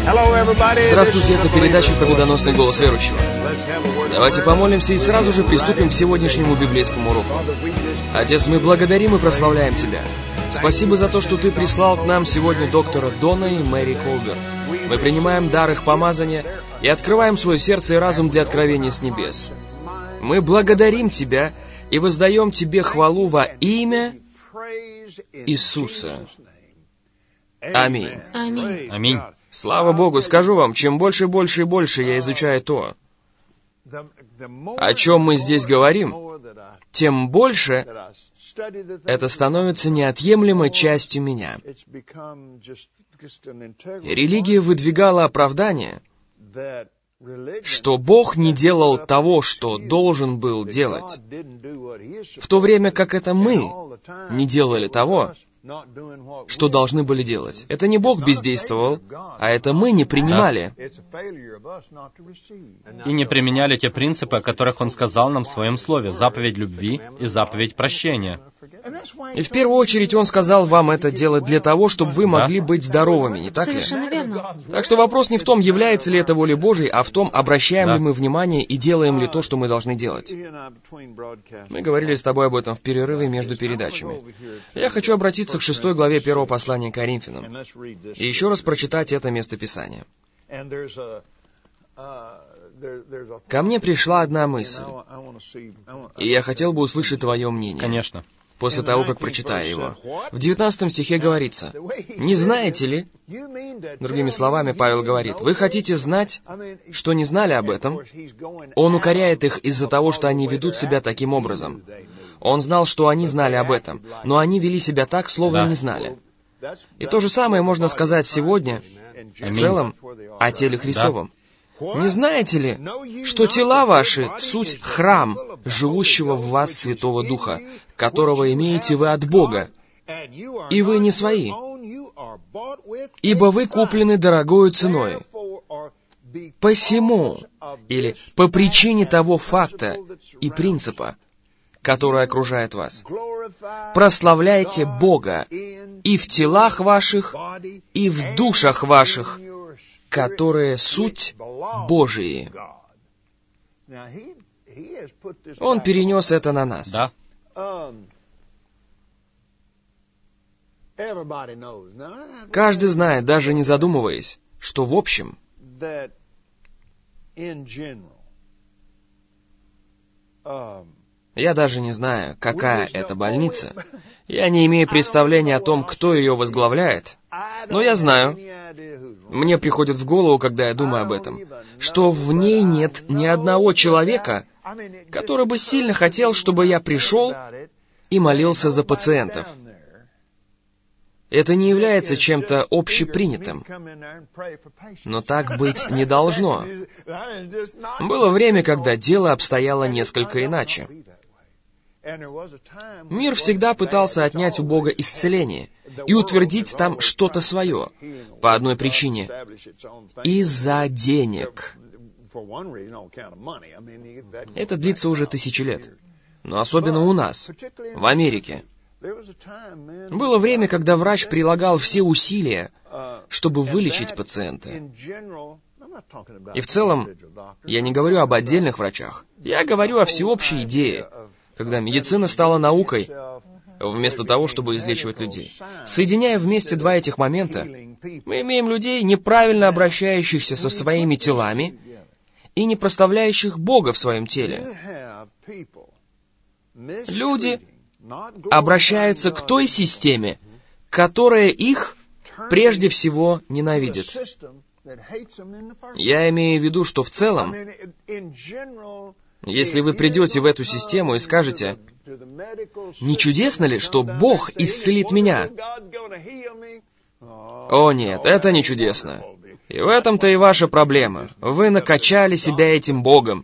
Здравствуйте, это передача «Победоносный голос верующего». Давайте помолимся и сразу же приступим к сегодняшнему библейскому уроку. Отец, мы благодарим и прославляем Тебя. Спасибо за то, что Ты прислал к нам сегодня доктора Дона и Мэри Колберт. Мы принимаем дар их помазания и открываем свое сердце и разум для откровения с небес. Мы благодарим Тебя и воздаем Тебе хвалу во имя Иисуса. Аминь. Аминь. Аминь. Слава Богу, скажу вам, чем больше и больше я изучаю то, о чем мы здесь говорим, тем больше это становится неотъемлемой частью меня. Религия выдвигала оправдание, что Бог не делал того, что должен был делать, в то время как это мы не делали того, что должны были делать. Это не Бог бездействовал, а это мы не принимали. И не применяли те принципы, о которых Он сказал нам в Своем Слове, заповедь любви и заповедь прощения. И в первую очередь Он сказал вам это делать для того, чтобы вы могли быть здоровыми, не так ли? Совершенно верно. Так что вопрос не в том, является ли это волей Божьей, а в том, обращаем ли мы внимание и делаем ли то, что мы должны делать. Мы говорили с тобой об этом в перерыве между передачами. Я хочу обратиться к 6 главе 1 послания к Коринфянам и еще раз прочитать это местописание. Ко мне пришла одна мысль, и я хотел бы услышать твое мнение. Конечно. После того, как прочитаю его. В 19 стихе говорится: «Не знаете ли?» Другими словами, Павел говорит: «Вы хотите знать, что не знали об этом?» Он укоряет их из-за того, что они ведут себя таким образом. Он знал, что они знали об этом, но они вели себя так, словно не знали. И то же самое можно сказать сегодня, в целом, о теле Христовом. Не знаете ли, что тела ваши — суть храм живущего в вас Святого Духа, которого имеете вы от Бога, и вы не свои, ибо вы куплены дорогою ценой. Посему, или по причине того факта и принципа, который окружает вас, прославляйте Бога и в телах ваших, и в душах ваших, которые суть Божии». Он перенес это на нас. Да. Каждый знает, даже не задумываясь, что в общем я даже не знаю, какая это больница. Я не имею представления о том, кто ее возглавляет. Но я знаю, мне приходит в голову, когда я думаю об этом, что в ней нет ни одного человека, который бы сильно хотел, чтобы я пришел и молился за пациентов. Это не является чем-то общепринятым. Но так быть не должно. Было время, когда дело обстояло несколько иначе. Мир всегда пытался отнять у Бога исцеление и утвердить там что-то свое, по одной причине — из-за денег. Это длится уже тысячи лет, но особенно у нас, в Америке. Было время, когда врач прилагал все усилия, чтобы вылечить пациента. И в целом, я не говорю об отдельных врачах, я говорю о всеобщей идее, когда медицина стала наукой, вместо того, чтобы излечивать людей. Соединяя вместе два этих момента, мы имеем людей, неправильно обращающихся со своими телами и не прославляющих Бога в своем теле. Люди обращаются к той системе, которая их прежде всего ненавидит. Я имею в виду, что в целом, если вы придете в эту систему и скажете: «Не чудесно ли, что Бог исцелит меня?» О нет, это не чудесно. И в этом-то и ваша проблема. Вы накачали себя этим Богом.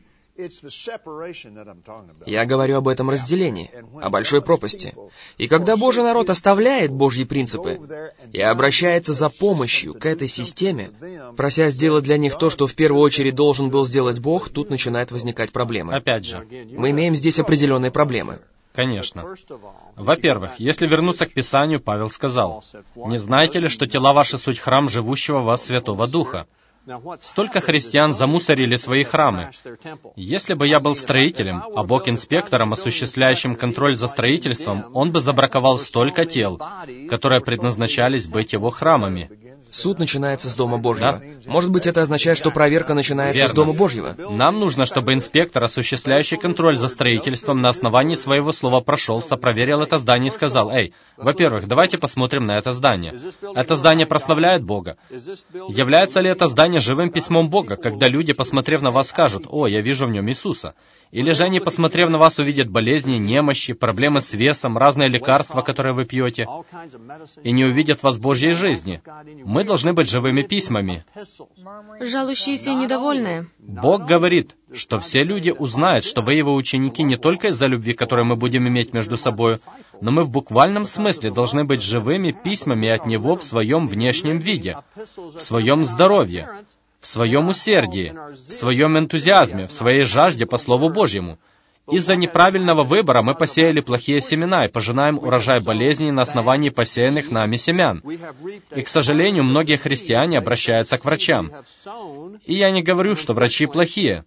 Я говорю об этом разделении, о большой пропасти. И когда Божий народ оставляет Божьи принципы и обращается за помощью к этой системе, прося сделать для них то, что в первую очередь должен был сделать Бог, тут начинает возникать проблема. Опять же. Мы имеем здесь определенные проблемы. Конечно. Во-первых, если вернуться к Писанию, Павел сказал, «Не знаете ли, что тела ваши суть храм живущего в вас Святого Духа?» Столько христиан замусорили свои храмы. Если бы я был строителем, а Бог инспектором, осуществляющим контроль за строительством, Он бы забраковал столько тел, которые предназначались быть Его храмами. Суд начинается с Дома Божьего. Да? Может быть, это означает, что проверка начинается Верно. с Дома Божьего? Нам нужно, чтобы инспектор, осуществляющий контроль за строительством, на основании своего слова прошелся, проверил это здание и сказал, «Эй, во-первых, давайте посмотрим на это здание. Это здание прославляет Бога? Является ли это здание живым письмом Бога, когда люди, посмотрев на вас, скажут, «О, я вижу в нем Иисуса»? Или же они, посмотрев на вас, увидят болезни, немощи, проблемы с весом, разные лекарства, которые вы пьете, и не увидят вас в Божьей жизни? Мы должны быть живыми письмами. Жалующиеся и недовольные. Бог говорит, что все люди узнают, что вы Его ученики не только из-за любви, которую мы будем иметь между собой, но мы в буквальном смысле должны быть живыми письмами от Него в своем внешнем виде, в своем здоровье, в своем усердии, в своем энтузиазме, в своей жажде по Слову Божьему. Из-за неправильного выбора мы посеяли плохие семена и пожинаем урожай болезней на основании посеянных нами семян. И, к сожалению, многие христиане обращаются к врачам. И я не говорю, что врачи плохие.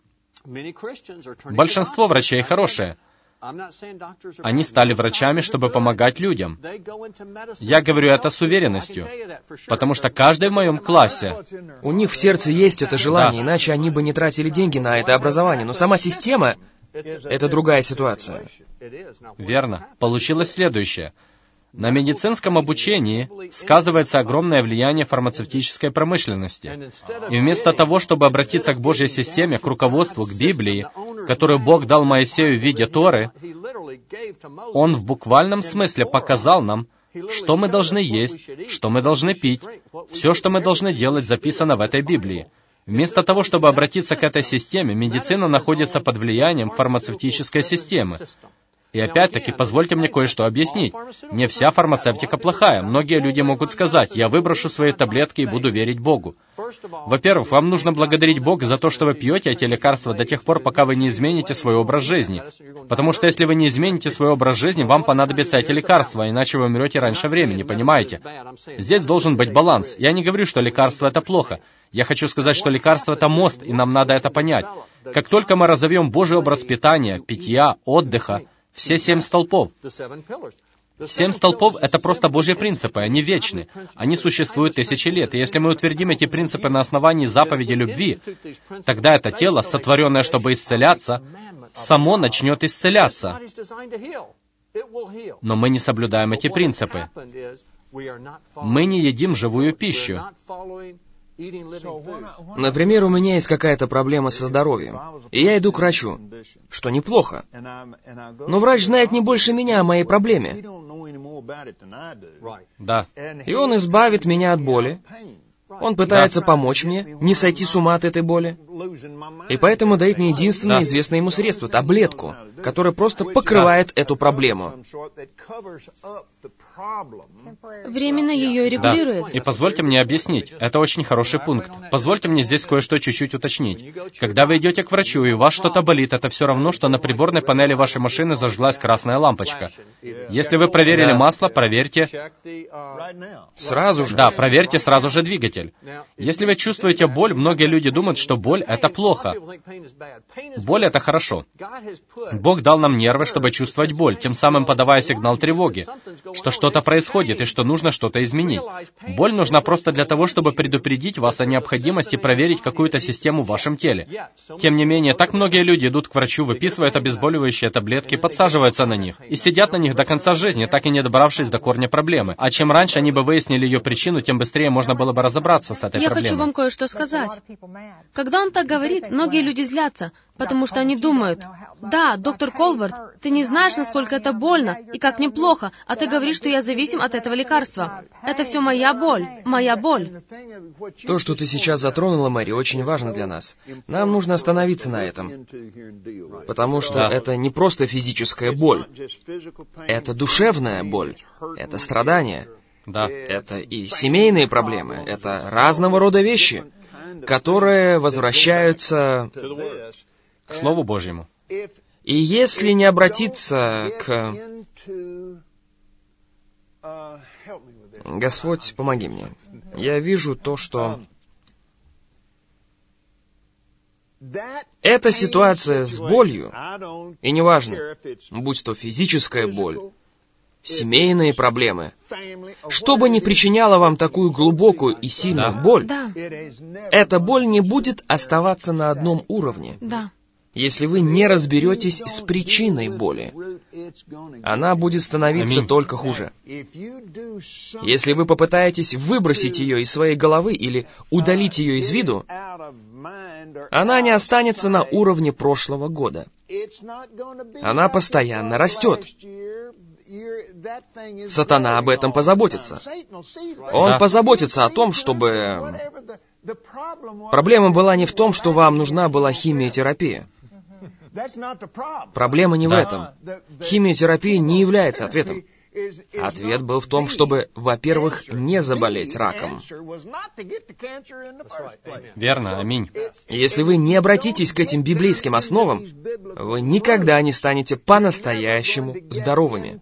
Большинство врачей хорошие. Они стали врачами, чтобы помогать людям. Я говорю это с уверенностью, потому что каждый в моем классе... У них в сердце есть это желание, иначе они бы не тратили деньги на это образование. Но сама система — это другая ситуация. Верно. Получилось следующее. На медицинском обучении сказывается огромное влияние фармацевтической промышленности. И вместо того, чтобы обратиться к Божьей системе, к руководству, к Библии, которую Бог дал Моисею в виде Торы, Он в буквальном смысле показал нам, что мы должны есть, что мы должны пить. Все, что мы должны делать, записано в этой Библии. Вместо того, чтобы обратиться к этой системе, медицина находится под влиянием фармацевтической системы. И опять-таки, позвольте мне кое-что объяснить. Не вся фармацевтика плохая. Многие люди могут сказать, я выброшу свои таблетки и буду верить Богу. Во-первых, вам нужно благодарить Бога за то, что вы пьете эти лекарства до тех пор, пока вы не измените свой образ жизни. Потому что если вы не измените свой образ жизни, вам понадобятся эти лекарства, иначе вы умрете раньше времени, понимаете? Здесь должен быть баланс. Я не говорю, что лекарство — это плохо. Я хочу сказать, что лекарство — это мост, и нам надо это понять. Как только мы разовьем Божий образ питания, питья, отдыха, все 7 столпов. 7 столпов — это просто Божьи принципы, они вечны. Они существуют тысячи лет. И если мы утвердим эти принципы на основании заповеди любви, тогда это тело, сотворенное, чтобы исцеляться, само начнет исцеляться. Но мы не соблюдаем эти принципы. Мы не едим живую пищу. Например, у меня есть какая-то проблема со здоровьем, и я иду к врачу, что неплохо. Но врач знает не больше меня о моей проблеме. Да. И он избавит меня от боли. Он пытается помочь мне не сойти с ума от этой боли. И поэтому дает мне единственное известное ему средство — таблетку, которая просто покрывает эту проблему. Временно ее регулирует. Да. И позвольте мне объяснить. Это очень хороший пункт. Позвольте мне здесь кое-что чуть-чуть уточнить. Когда вы идете к врачу, и у вас что-то болит, это все равно, что на приборной панели вашей машины зажглась красная лампочка. Если вы проверили масло, проверьте... Сразу же? Да, проверьте сразу же двигатель. Если вы чувствуете боль, многие люди думают, что боль — это плохо. Боль — это хорошо. Бог дал нам нервы, чтобы чувствовать боль, тем самым подавая сигнал тревоги, что что-то происходит и что нужно что-то изменить. Боль нужна просто для того, чтобы предупредить вас о необходимости проверить какую-то систему в вашем теле. Тем не менее, так многие люди идут к врачу, выписывают обезболивающие таблетки, подсаживаются на них и сидят на них до конца жизни, так и не добравшись до корня проблемы. А чем раньше они бы выяснили ее причину, тем быстрее можно было бы разобраться с этой проблемой. Я хочу вам кое-что сказать. Когда он так говорит, многие люди злятся, потому что они думают, да, доктор Колберт, ты не знаешь, насколько это больно и как неплохо, а ты говоришь, что я зависим от этого лекарства. Это все моя боль, моя боль. То, что ты сейчас затронула, Мэри, очень важно для нас. Нам нужно остановиться на этом, потому что это не просто физическая боль, это душевная боль, это страдания. Да. Это и семейные проблемы, это разного рода вещи, которые возвращаются к Слову Божьему. И если не обратиться к... Господь, помоги мне. Я вижу то, что... Эта ситуация с болью, и неважно, будь то физическая боль, семейные проблемы, что бы ни причиняло вам такую глубокую и сильную боль, эта боль не будет оставаться на одном уровне. Если вы не разберетесь с причиной боли, она будет становиться только хуже. Если вы попытаетесь выбросить ее из своей головы или удалить ее из виду, она не останется на уровне прошлого года. Она постоянно растет. Сатана об этом позаботится. Он позаботится о том, чтобы... Проблема была не в том, что вам нужна была химиотерапия. Проблема не в этом. Химиотерапия не является ответом. Ответ был в том, чтобы, во-первых, не заболеть раком. Верно, аминь. Если вы не обратитесь к этим библейским основам, вы никогда не станете по-настоящему здоровыми.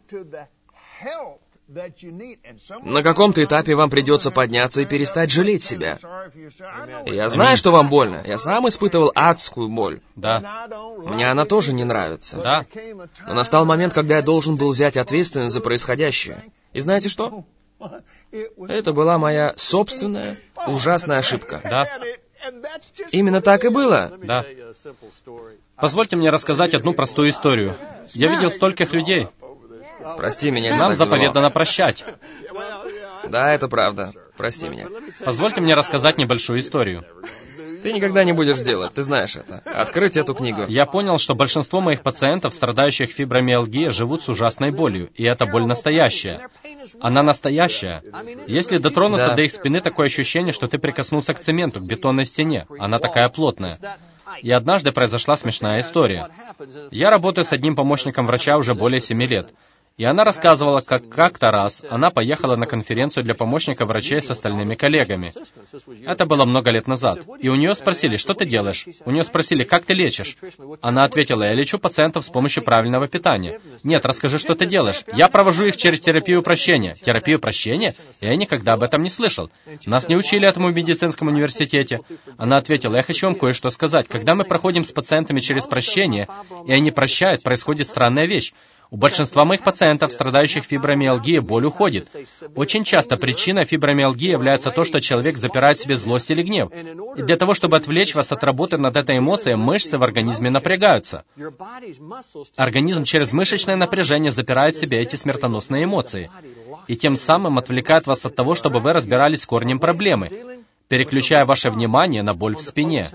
На каком-то этапе вам придется подняться и перестать жалеть себя. Я знаю, что вам больно. Я сам испытывал адскую боль. Да. Мне она тоже не нравится. Да. Но настал момент, когда я должен был взять ответственность за происходящее. И знаете что? Это была моя собственная ужасная ошибка. Да. Именно так и было. Да. Позвольте мне рассказать одну простую историю. Я видел стольких людей. Прости меня, нам заповедано прощать. Да, это правда. Прости меня. Позвольте мне рассказать небольшую историю. Ты никогда не будешь делать, ты знаешь это. Открыть эту книгу. Я понял, что большинство моих пациентов, страдающих фибромиалгией, живут с ужасной болью. И эта боль настоящая. Она настоящая. Если дотронуться до их спины, такое ощущение, что ты прикоснулся к цементу, к бетонной стене. Она такая плотная. И однажды произошла смешная история. Я работаю с одним помощником врача уже более 7 лет. И она рассказывала, как как-то раз она поехала на конференцию для помощника врачей с остальными коллегами. Это было много лет назад. И у нее спросили, что ты делаешь? У нее спросили, как ты лечишь? Она ответила, я лечу пациентов с помощью правильного питания. Нет, расскажи, что ты делаешь. Я провожу их через терапию прощения. Терапию прощения? Я никогда об этом не слышал. Нас не учили этому в медицинском университете. Она ответила, я хочу вам кое-что сказать. Когда мы проходим с пациентами через прощение, и они прощают, происходит странная вещь. У большинства моих пациентов, страдающих фибромиалгией, боль уходит. Очень часто причиной фибромиалгии является то, что человек запирает в себе злость или гнев. И для того, чтобы отвлечь вас от работы над этой эмоцией, мышцы в организме напрягаются. Организм через мышечное напряжение запирает в себе эти смертоносные эмоции. И тем самым отвлекает вас от того, чтобы вы разбирались с корнем проблемы, переключая ваше внимание на боль в спине.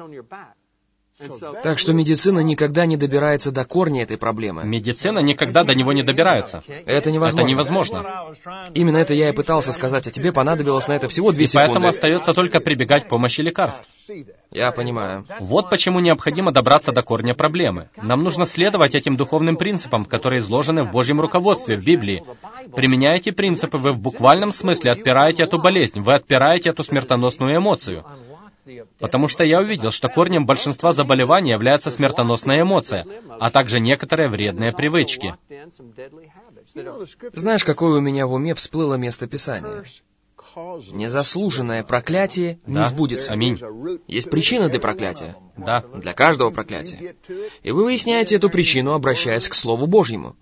Так что медицина никогда не добирается до корня этой проблемы. Медицина никогда до него не добирается. Это невозможно. Это невозможно. Именно это я и пытался сказать, а тебе понадобилось на это всего 2 секунды. Поэтому остается только прибегать к помощи лекарств. Я понимаю. Вот почему необходимо добраться до корня проблемы. Нам нужно следовать этим духовным принципам, которые изложены в Божьем руководстве, в Библии. Применяя эти принципы, вы в буквальном смысле отпираете эту болезнь, вы отпираете эту смертоносную эмоцию. Потому что я увидел, что корнем большинства заболеваний является смертоносная эмоция, а также некоторые вредные привычки. Знаешь, какое у меня в уме всплыло место Писания? Незаслуженное проклятие не сбудется. Аминь. Есть причина для проклятия. Да. Для каждого проклятия. И вы выясняете эту причину, обращаясь к Слову Божьему.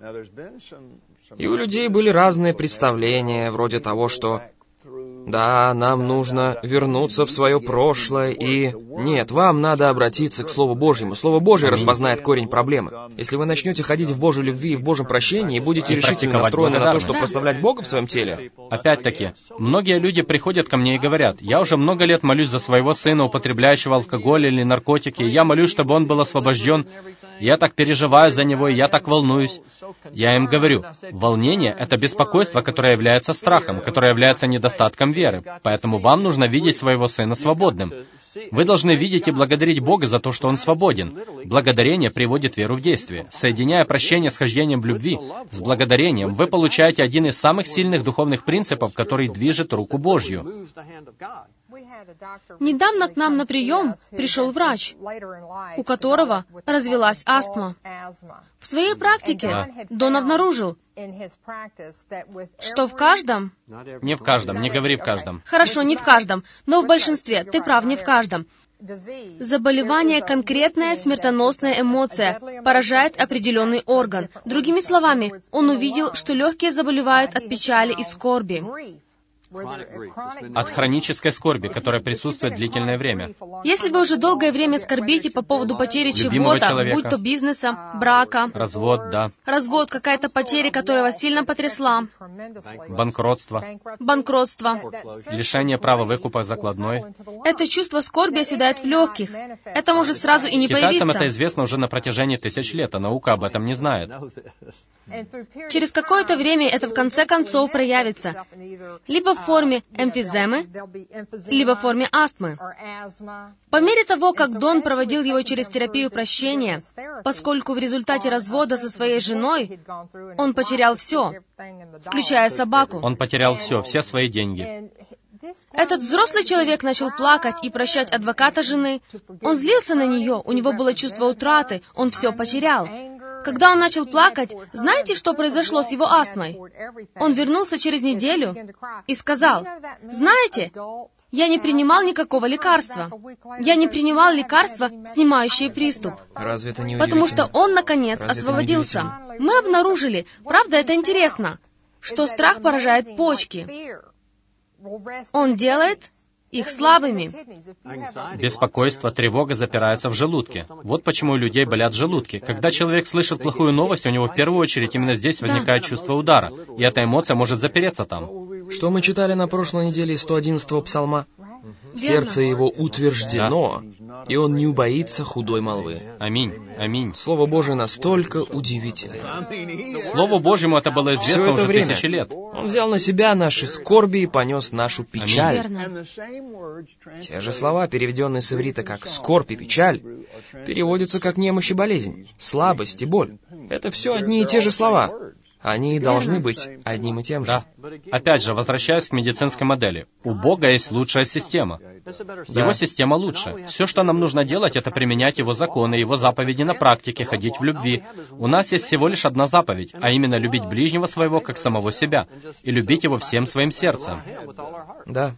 И у людей были разные представления, вроде того, что да, нам нужно вернуться в свое прошлое, и... Нет, вам надо обратиться к Слову Божьему. Слово Божье распознает корень проблемы. Если вы начнете ходить в Божьей любви и в Божьем прощении, и будете решительно настроены на то, чтобы прославлять Бога в своем теле... Опять-таки, многие люди приходят ко мне и говорят, я уже много лет молюсь за своего сына, употребляющего алкоголь или наркотики, и я молюсь, чтобы он был освобожден. Я так переживаю за него, и я так волнуюсь. Я им говорю, волнение — это беспокойство, которое является страхом, которое является недостатком веры. Поэтому вам нужно видеть своего сына свободным. Вы должны видеть и благодарить Бога за то, что он свободен. Благодарение приводит веру в действие. Соединяя прощение с хождением в любви, с благодарением, вы получаете один из самых сильных духовных принципов, который движет руку Божью. Недавно к нам на прием пришел врач, у которого развилась астма. В своей практике Дон обнаружил, что в каждом... Не в каждом, не говори в каждом. Хорошо, не в каждом, но в большинстве. Ты прав, не в каждом. Заболевание — конкретная смертоносная эмоция, поражает определенный орган. Другими словами, он увидел, что легкие заболевают от печали и скорби. От хронической скорби, которая присутствует длительное время. Если вы уже долгое время скорбите по поводу потери чего-то, будь то бизнеса, брака, развод, да. Развод, какая-то потеря, которая вас сильно потрясла, Банкротство, лишение права выкупа закладной. Это чувство скорби оседает в легких. Это может сразу и не появиться. Китайцам это известно уже на протяжении тысяч лет, а наука об этом не знает. Через какое-то время это в конце концов проявится. Либо в форме эмфиземы, либо в форме астмы. По мере того, как Дон проводил его через терапию прощения, поскольку в результате развода со своей женой он потерял все, включая собаку. Он потерял все свои деньги. Этот взрослый человек начал плакать и прощать адвоката жены. Он злился на нее, у него было чувство утраты, он все потерял. Когда он начал плакать, знаете, что произошло с его астмой? Он вернулся через неделю и сказал: «Знаете, я не принимал никакого лекарства. Я не принимал лекарства, снимающие приступ». Разве это не Потому удивительно? что он, наконец, освободился. Мы обнаружили, правда, это интересно, что страх поражает почки. Он делает их слабыми. Беспокойство, тревога запираются в желудке. Вот почему у людей болят желудки. Когда человек слышит плохую новость, у него в первую очередь именно здесь возникает чувство удара, и эта эмоция может запереться там. Что мы читали на прошлой неделе из 111-го псалма? «Сердце его утверждено, и он не убоится худой молвы». Аминь, аминь. Слово Божие настолько удивительно. Слову Божьему это было Все известно это уже время тысячи лет. Он взял на себя наши скорби и понес нашу печаль. Верно. Те же слова, переведенные с иврита как «скорбь» и «печаль», переводятся как «немощь и болезнь», «слабость» и «боль». Это все одни и те же слова. Они должны быть одним и тем же. Да. Опять же, возвращаясь к медицинской модели. У Бога есть лучшая система. Его система лучше. Все, что нам нужно делать, это применять Его законы, Его заповеди на практике, ходить в любви. У нас есть всего лишь одна заповедь, а именно любить ближнего своего, как самого себя, и любить его всем своим сердцем. Да.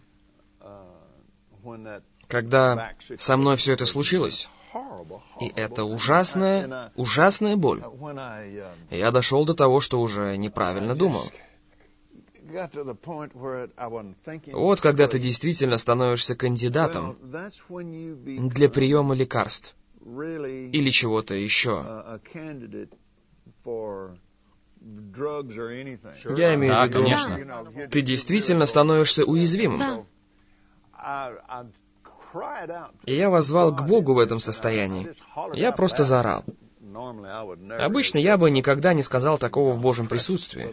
Когда со мной все это случилось, и это ужасная боль, я дошел до того, что уже неправильно думал. Вот когда ты действительно становишься кандидатом для приема лекарств или чего-то еще. Я имею в виду, конечно. Ты действительно становишься уязвимым. Да. И я воззвал к Богу в этом состоянии. Я просто заорал. Обычно я бы никогда не сказал такого в Божьем присутствии.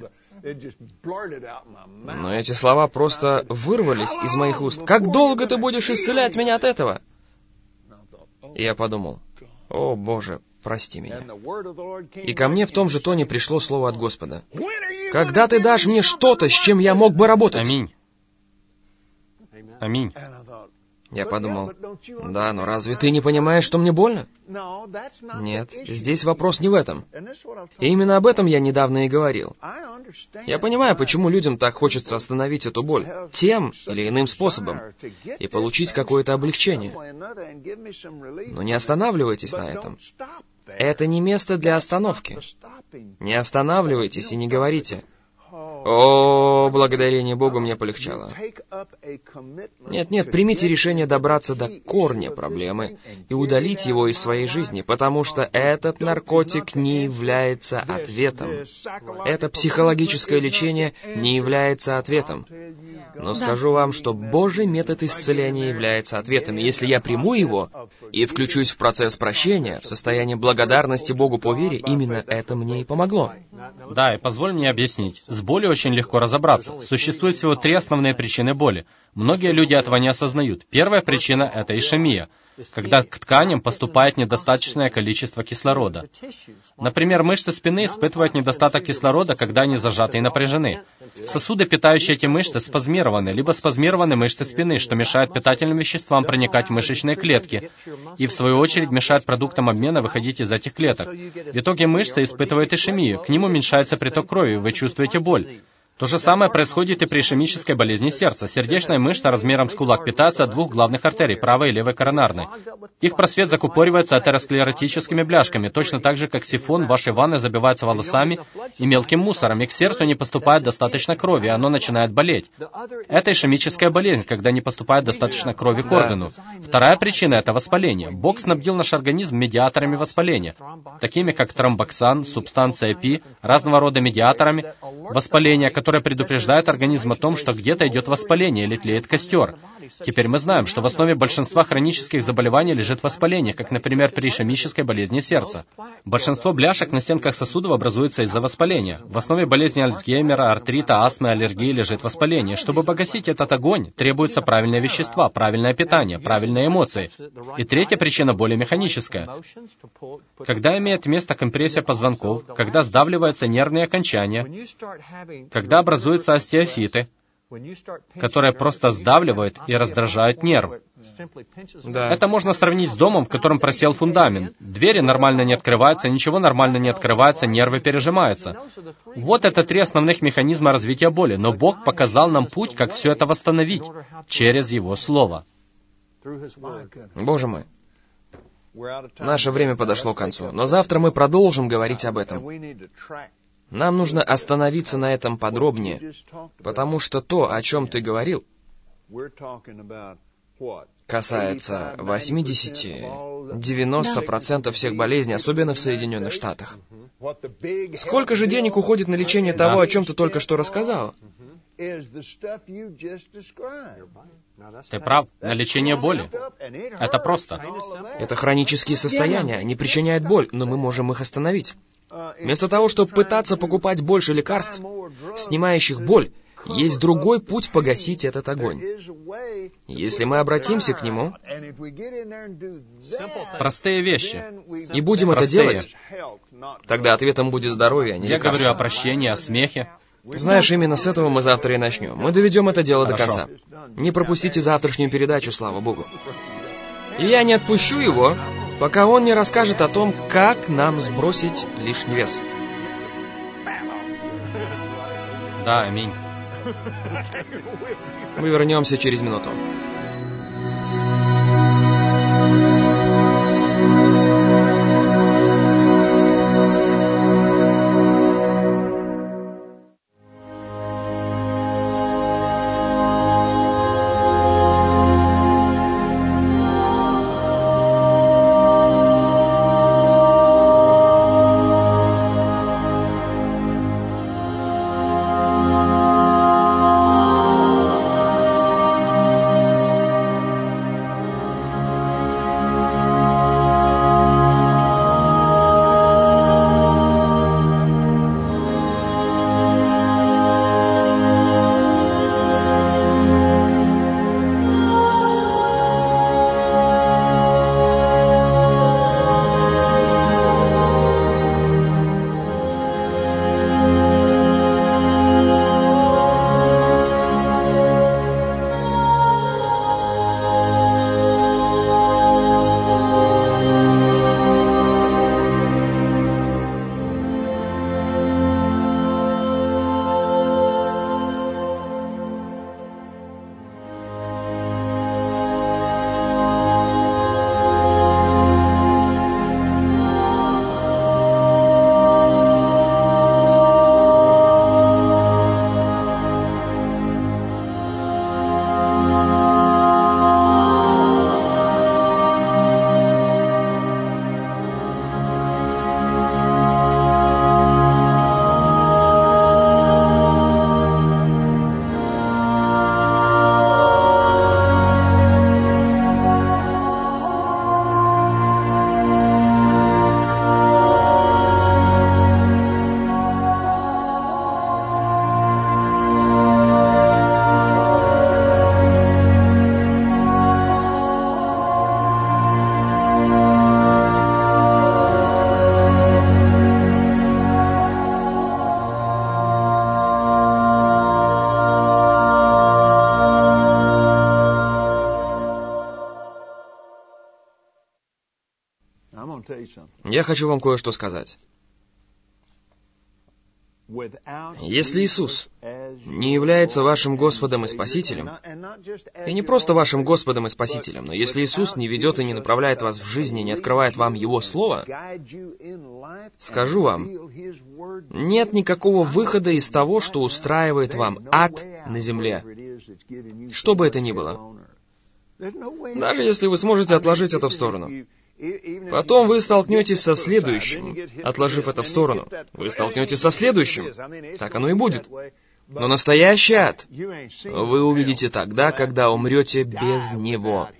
Но эти слова просто вырвались из моих уст. «Как долго ты будешь исцелять меня от этого?» И я подумал: «О, Боже, прости меня». И ко мне в том же тоне пришло слово от Господа: «Когда ты дашь мне что-то, с чем я мог бы работать?» Аминь. Аминь. Я подумал: «Да, но разве ты не понимаешь, что мне больно?» Нет, здесь вопрос не в этом. И именно об этом я недавно и говорил. Я понимаю, почему людям так хочется остановить эту боль тем или иным способом и получить какое-то облегчение. Но не останавливайтесь на этом. Это не место для остановки. Не останавливайтесь и не говорите: «О, благодарение Богу, мне полегчало». Нет, примите решение добраться до корня проблемы и удалить его из своей жизни, потому что этот наркотик не является ответом. Это психологическое лечение не является ответом. Но скажу вам, что Божий метод исцеления является ответом. И если я приму его и включусь в процесс прощения, в состоянии благодарности Богу по вере, именно это мне и помогло. Да, и позволь мне объяснить. С болью очень легко разобраться. Существует всего 3 основные причины боли. Многие люди этого не осознают. Первая причина — это ишемия. когда к тканям поступает недостаточное количество кислорода. Например, мышцы спины испытывают недостаток кислорода, когда они зажаты и напряжены. Сосуды, питающие эти мышцы, спазмированы, либо спазмированы мышцы спины, что мешает питательным веществам проникать в мышечные клетки, и в свою очередь мешает продуктам обмена выходить из этих клеток. В итоге мышцы испытывают ишемию, к ним уменьшается приток крови, и вы чувствуете боль. То же самое происходит и при ишемической болезни сердца. Сердечная мышца размером с кулак питается от двух главных артерий, правой и левой коронарной. Их просвет закупоривается атеросклеротическими бляшками, точно так же, как сифон в вашей ванной забивается волосами и мелким мусором, и к сердцу не поступает достаточно крови, и оно начинает болеть. Это ишемическая болезнь, когда не поступает достаточно крови к органу. Вторая причина – это воспаление. Бог снабдил наш организм медиаторами воспаления, такими как тромбоксан, субстанция Пи, разного рода медиаторами воспаления, которые предупреждают организм о том, что где-то идет воспаление или тлеет костер. Теперь мы знаем, что в основе большинства хронических заболеваний лежит воспаление, как, например, при ишемической болезни сердца. Большинство бляшек на стенках сосудов образуется из-за воспаления. В основе болезни Альцгеймера, артрита, астмы, аллергии лежит воспаление. Чтобы погасить этот огонь, требуются правильные вещества, правильное питание, правильные эмоции. И третья причина более механическая. Когда имеет место компрессия позвонков, когда сдавливаются нервные окончания, когда образуются остеофиты, которые просто сдавливают и раздражают нерв. Да. Это можно сравнить с домом, в котором просел фундамент. Двери нормально не открываются, ничего нормально не открывается, нервы пережимаются. Вот это три основных механизма развития боли. Но Бог показал нам путь, как все это восстановить, через Его Слово. Боже мой. Наше время подошло к концу, но завтра мы продолжим говорить об этом. Нам нужно остановиться на этом подробнее, потому что то, о чем ты говорил, касается 80-90% всех болезней, особенно в Соединенных Штатах. Сколько же денег уходит на лечение того, о чем ты только что рассказал? Ты прав, на лечение боли. Это просто. Это хронические состояния, они причиняют боль, но мы можем их остановить. Вместо того, чтобы пытаться покупать больше лекарств, снимающих боль, есть другой путь погасить этот огонь. Если мы обратимся к нему, Простые вещи. и будем это делать, тогда ответом будет здоровье, а не Я лекарство. говорю о прощении, о смехе. Знаешь, именно с этого мы завтра и начнем. Мы доведем это дело до Хорошо. конца. Не пропустите завтрашнюю передачу, слава Богу. И я не отпущу его, пока он не расскажет о том, как нам сбросить лишний вес. Да, аминь. Мы вернемся через минуту. Я хочу вам кое-что сказать. Если Иисус не является вашим Господом и Спасителем, и не просто вашим Господом и Спасителем, но если Иисус не ведет и не направляет вас в жизни, не открывает вам Его Слово, скажу вам, нет никакого выхода из того, что устраивает вам ад на земле, что бы это ни было. Даже если вы сможете отложить это в сторону. Потом вы столкнетесь со следующим, отложив это в сторону. Вы столкнетесь со следующим. Так оно и будет. Но настоящий ад вы увидите тогда, когда умрете без него.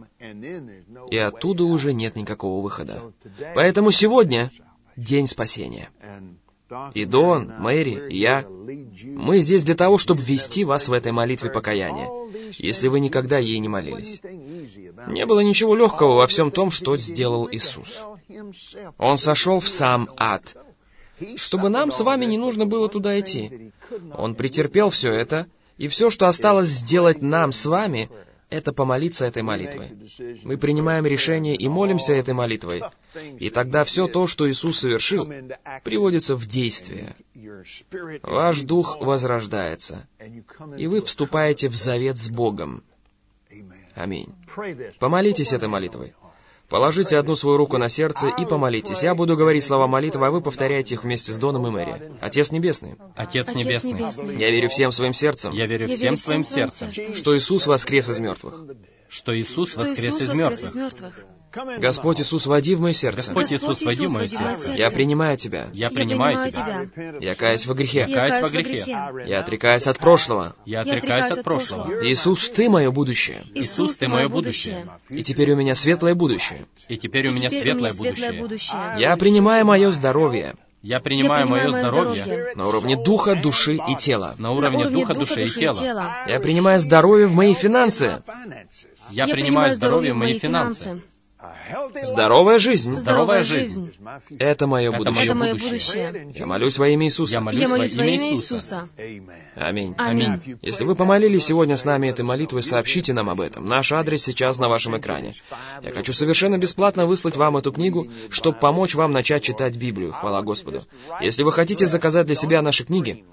И оттуда уже нет никакого выхода. Поэтому сегодня день спасения. И Дон, Мэри, и я, мы здесь для того, чтобы ввести вас в этой молитве покаяния, если вы никогда ей не молились. Не было ничего легкого во всем том, что сделал Иисус. Он сошел в сам ад, чтобы нам с вами не нужно было туда идти. Он претерпел все это, и все, что осталось сделать нам с вами, это помолиться этой молитвой. Мы принимаем решение и молимся этой молитвой. И тогда все то, что Иисус совершил, приводится в действие. Ваш дух возрождается, и вы вступаете в завет с Богом. Аминь. Помолитесь этой молитвой. Положите одну свою руку на сердце и помолитесь. Я буду говорить слова молитвы, а вы повторяйте их вместе с Доном и Мэри. Отец Небесный. Отец Небесный. Я верю всем своим сердцем. Я верю всем своим сердцем. Что Иисус воскрес из мертвых. Что Иисус воскрес из мертвых. Господь Иисус, войди в мое сердце. Господь Иисус, войди в мое сердце. Я принимаю Тебя. Я принимаю Тебя. Я каюсь во грехе. Я каюсь во грехе. Я отрекаюсь от прошлого. Я отрекаюсь от прошлого. Иисус, Ты мое будущее. Иисус, Ты мое будущее. И теперь у меня светлое будущее. И теперь у меня светлое будущее. Я принимаю мое здоровье. Я принимаю мое здоровье на уровне духа, души и тела. На уровне духа, души и тела. Я принимаю здоровье в мои финансы. Я принимаю здоровье в мои финансы. Здоровая жизнь. Здоровая жизнь. Это мое будущее. Я молюсь во имя Иисуса. Я молюсь во имя Иисуса. Аминь. Аминь. Если вы помолились сегодня с нами этой молитвой, сообщите нам об этом. Наш адрес сейчас на вашем экране. Я хочу совершенно бесплатно выслать вам эту книгу, чтобы помочь вам начать читать Библию. Хвала Господу. Если вы хотите заказать для себя наши книги,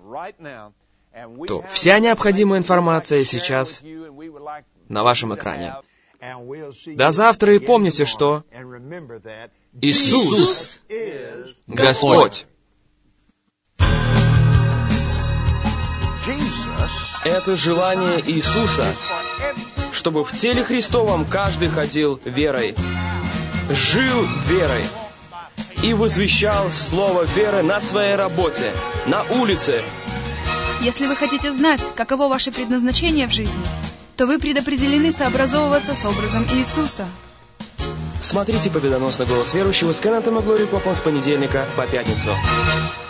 то вся необходимая информация сейчас на вашем экране. До завтра, и помните, что Иисус Господь. Это желание Иисуса, чтобы в теле Христовом каждый ходил верой, жил верой и возвещал слово веры на своей работе, на улице. Если вы хотите знать, каково ваше предназначение в жизни, то вы предопределены сообразовываться с образом Иисуса. Смотрите «Победоносный голос верующего» с Кеннетом и Глорией Копланд с понедельника по пятницу.